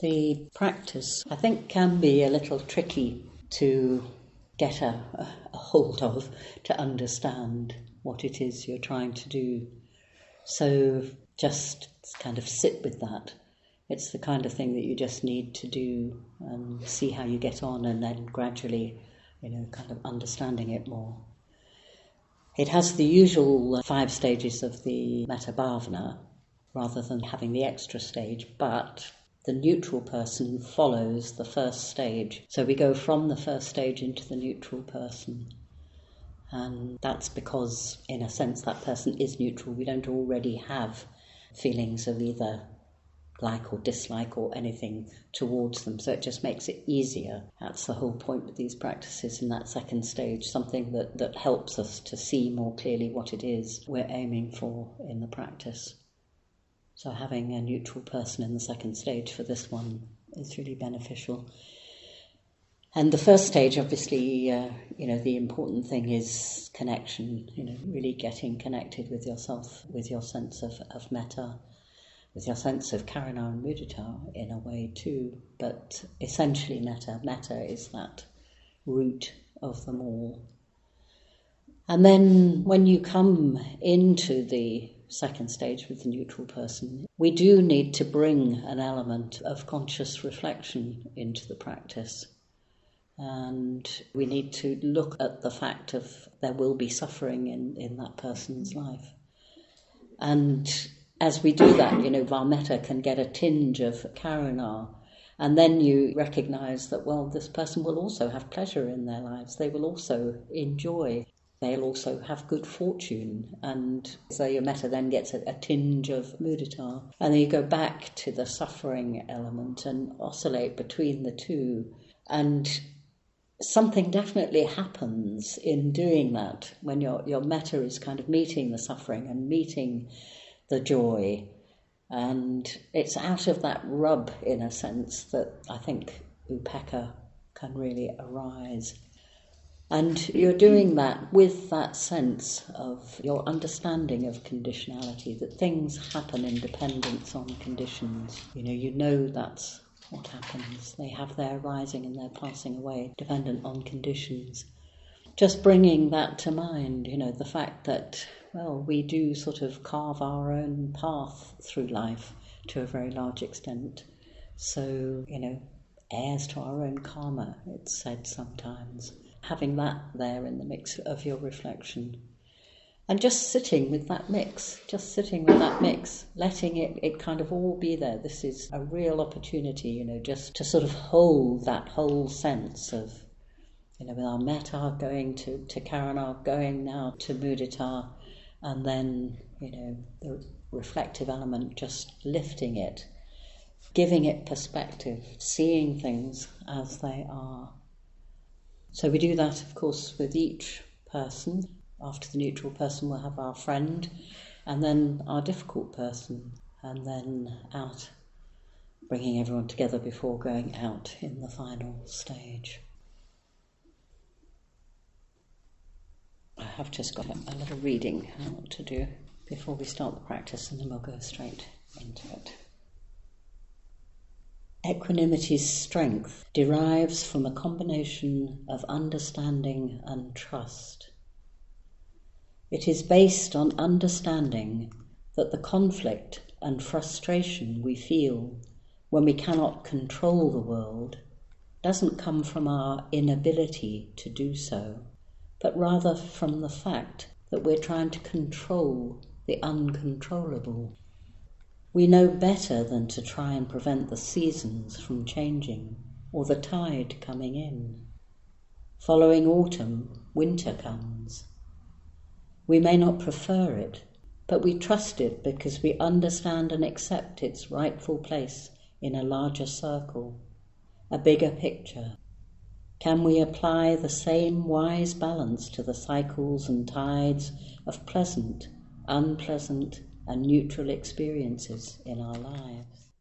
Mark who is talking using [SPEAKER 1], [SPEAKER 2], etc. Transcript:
[SPEAKER 1] The practice, I think, can be a little tricky to get a hold of, to understand what it is you're trying to do. So just kind of sit with that. It's the kind of thing that you just need to do and see how you get on, and then gradually, kind of understanding it more. It has the usual 5 stages of the Metta Bhavana, rather than having the extra stage, but the neutral person follows the first stage. So we go from the first stage into the neutral person. And that's because, in a sense, that person is neutral. We don't already have feelings of either like or dislike or anything towards them. So it just makes it easier. That's the whole point with these practices in that second stage, something that helps us to see more clearly what it is we're aiming for in the practice. So having a neutral person in the second stage for this one is really beneficial. And the first stage, obviously, the important thing is connection, really getting connected with yourself, with your sense of metta, with your sense of karuna and mudita in a way too. But essentially metta is that root of them all. And then when you come into the second stage with the neutral person, we do need to bring an element of conscious reflection into the practice. And we need to look at the fact of there will be suffering in that person's life. And as we do that, our metta can get a tinge of karuna. And then you recognise that, well, this person will also have pleasure in their lives. They will also enjoy. They'll also have good fortune. And so your metta then gets a tinge of mudita. And then you go back to the suffering element and oscillate between the two. And something definitely happens in doing that when your metta is kind of meeting the suffering and meeting the joy. And it's out of that rub, in a sense, that I think upekkha can really arise. And you're doing that with that sense of your understanding of conditionality, that things happen in dependence on conditions. You know that's what happens. They have their rising and their passing away, dependent on conditions. Just bringing that to mind, the fact that, well, we do sort of carve our own path through life to a very large extent. So, heirs to our own karma, it's said sometimes. Having that there in the mix of your reflection. And just sitting with that mix, letting it kind of all be there. This is a real opportunity, just to sort of hold that whole sense of, with our metta going to karuna, going now to mudita, and then, the reflective element, just lifting it, giving it perspective, seeing things as they are. So we do that, of course, with each person. After the neutral person, we'll have our friend, and then our difficult person, and then out, bringing everyone together before going out in the final stage. I have just got a little reading I want to do before we start the practice, and then we'll go straight into it. Equanimity's strength derives from a combination of understanding and trust. It is based on understanding that the conflict and frustration we feel when we cannot control the world doesn't come from our inability to do so, but rather from the fact that we're trying to control the uncontrollable. We know better than to try and prevent the seasons from changing or the tide coming in. Following autumn, winter comes. We may not prefer it, but we trust it because we understand and accept its rightful place in a larger circle, a bigger picture. Can we apply the same wise balance to the cycles and tides of pleasant, unpleasant, and neutral experiences in our lives?